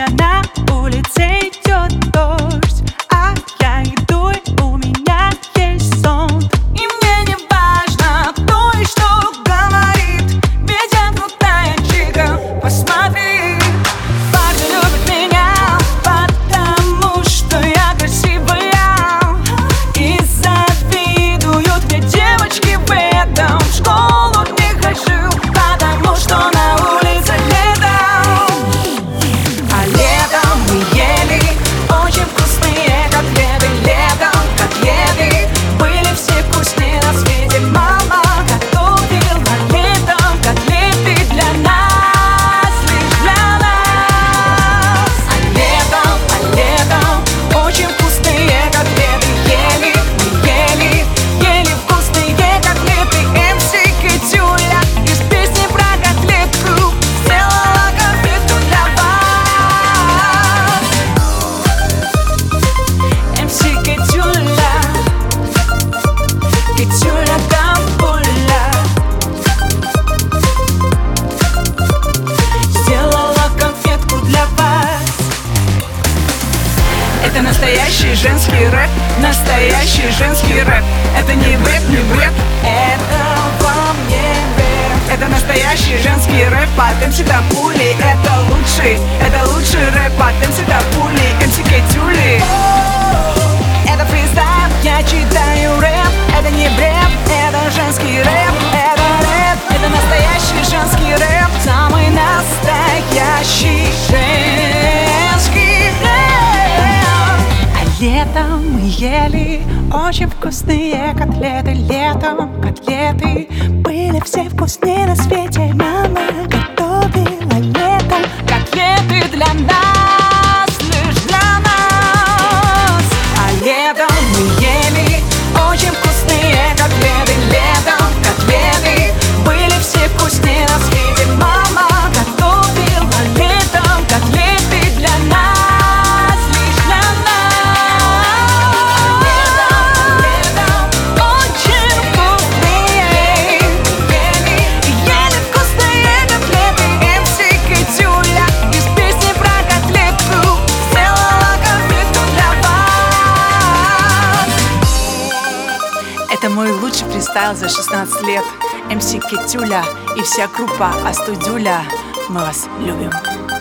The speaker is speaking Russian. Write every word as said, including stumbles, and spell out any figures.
меня на улице идет дождь, а я иду, и у меня есть зонт. И мне не важно, кто и что говорит, ведь я крутая чика, посмотри. Парни любят меня, потому что я красивая, и завидуют мне девочки в этом. В школу не хожу, потому что на улице летом. А летом мы ели очень вкусные котлеты. Летом котлеты были все вкусные на свете. Мама готовила летом котлеты для нас, лишь для нас. А летом, а летом очень вкусные котлеты. Ели, мы ели, ели вкусные котлеты. эм си Китюля из песни про котлетку сделала конфетку для вас. эм си Китюля, Китюля Гамбуля сделала конфетку для вас. Это настоящий женский рэп, настоящий женский рэп. Это не бред, не бред, это во мне рэп. Это настоящий женский рэп от эм си Тапули. Это лучший, это лучший рэп от эм си Тапули, эм си Китюли. Это фристайл, я читаю рэп. Это не бред, это женский рэп. Это рэп, это настоящий женский рэп. Самый настоящий женский рэп. А летом мы ели очень вкусные котлеты. Летом котлеты были все вкусные на свете. Мама готовила летом котлеты для нас, лишь для нас. А летом мы ели очень вкусные котлеты. Летом котлеты были все вкусные на свете. Мама готовила летом котлеты для нас, лишь для нас. Летом, летом очень вкусные. Ели, ели вкусные котлеты. эм си Китюля из песни про котлетку сделала конфетку для вас. Это мой лучший фристайл за шестнадцать лет. эм си Китюля и вся группа Астудюля. Мы вас любим.